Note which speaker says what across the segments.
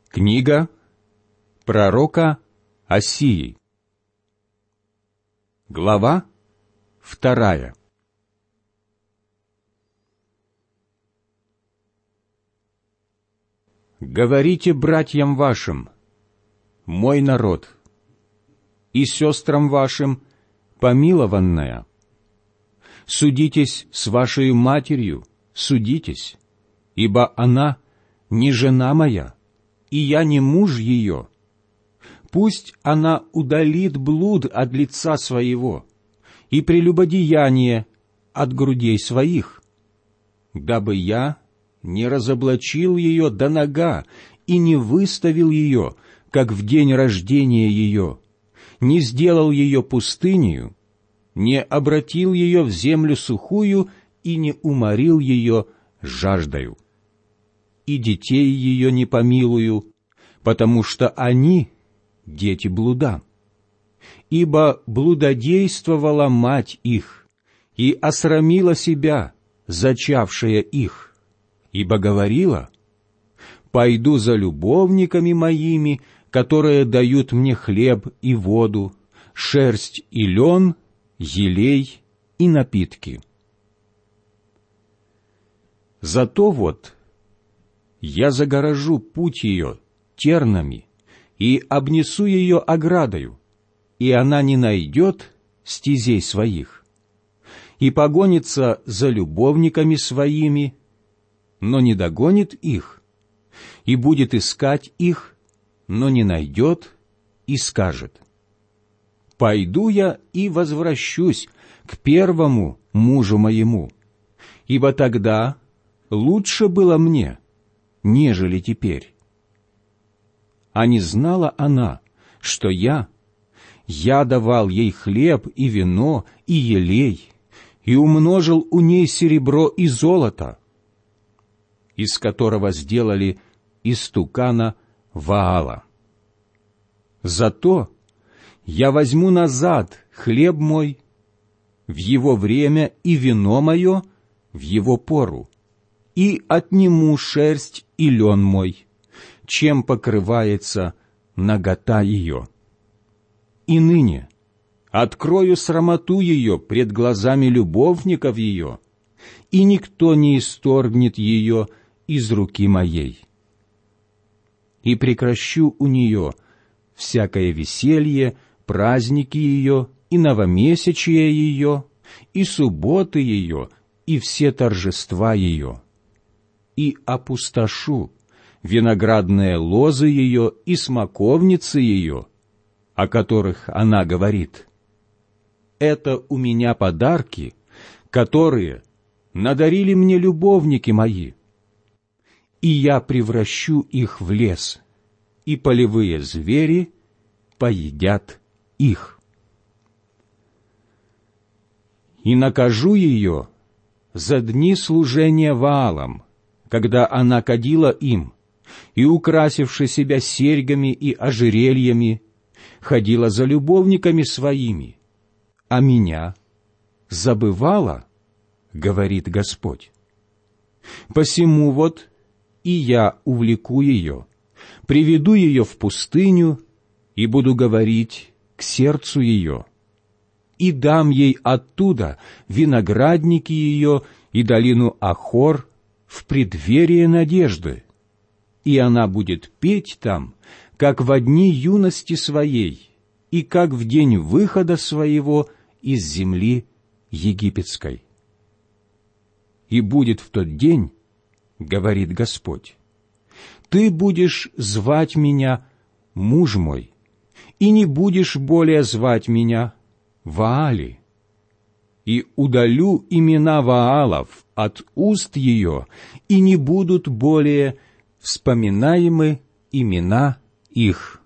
Speaker 1: Книга пророка Осии. Глава 2. Говорите братьям вашим, мой народ, и сестрам вашим, помилованная. Судитесь с вашей матерью, судитесь, ибо она не жена моя, и я не муж ее. Пусть она удалит блуд от лица своего и прелюбодеяние от грудей своих, дабы я не разоблачил ее до нога и не выставил ее, как в день рождения ее, не сделал ее пустынею, не обратил ее в землю сухую и не уморил ее жаждою. И детей ее не помилую, потому что они — дети блуда. Ибо блудодействовала мать их и осрамила себя, зачавшая их, ибо говорила: «Пойду за любовниками моими, которые дают мне хлеб и воду, шерсть и лен, елей и напитки». Зато вот я загорожу путь ее тернами и обнесу ее оградою, и она не найдет стезей своих, и погонится за любовниками своими, но не догонит их, и будет искать их, но не найдет, и скажет: «Пойду я и возвращусь к первому мужу моему, ибо тогда лучше было мне, нежели теперь». А не знала она, что я давал ей хлеб и вино и елей, и умножил у ней серебро и золото, из которого сделали истукана Ваала. Зато я возьму назад хлеб мой в его время и вино мое в его пору, и отниму шерсть и лен мой, чем покрывается нагота ее. И ныне открою срамоту ее пред глазами любовников ее, и никто не исторгнет ее из руки моей. И прекращу у нее всякое веселье, праздники ее, и новомесячие ее, и субботы ее, и все торжества ее. И опустошу виноградные лозы ее и смоковницы ее, о которых она говорит: «Это у меня подарки, которые надарили мне любовники мои». И я превращу их в лес, и полевые звери поедят их. И накажу ее за дни служения Ваалам, когда она кадила им, и, украсивши себя серьгами и ожерельями, ходила за любовниками своими, а меня забывала, говорит Господь. Посему вот и я увлеку ее, приведу ее в пустыню и буду говорить к сердцу ее, и дам ей оттуда виноградники ее и долину Ахор в преддверие надежды, и она будет петь там, как во дни юности своей, и как в день выхода своего из земли египетской. И будет в тот день, говорит Господь, ты будешь звать меня муж мой, и не будешь более звать меня Ваали. И удалю имена Ваалов от уст ее, и не будут более вспоминаемы имена их.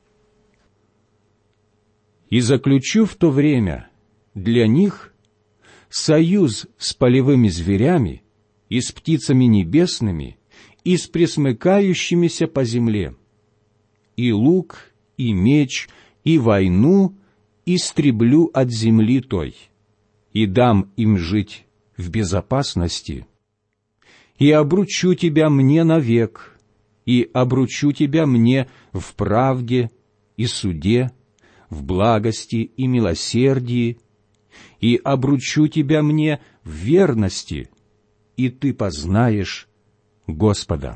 Speaker 1: И заключу в то время для них союз с полевыми зверями и с птицами небесными и с пресмыкающимися по земле, и лук, и меч, и войну истреблю от земли той, и дам им жить в безопасности, и обручу тебя мне навек, и обручу тебя мне в правде и суде, в благости и милосердии, и обручу тебя мне в верности, и ты познаешь Господа.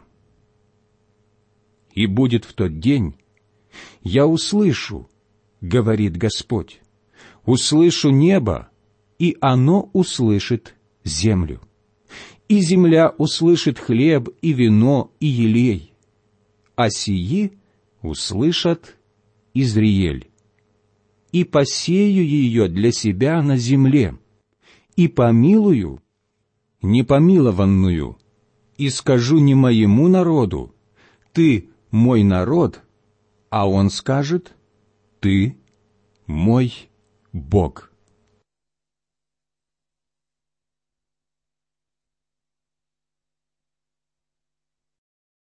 Speaker 1: И будет в тот день, я услышу, говорит Господь, услышу небо, и оно услышит землю. И земля услышит хлеб, и вино, и елей, а сии услышат Изриель. И посею ее для себя на земле, и помилую непомилованную, и скажу не моему народу: ты мой народ, а он скажет: ты мой Бог.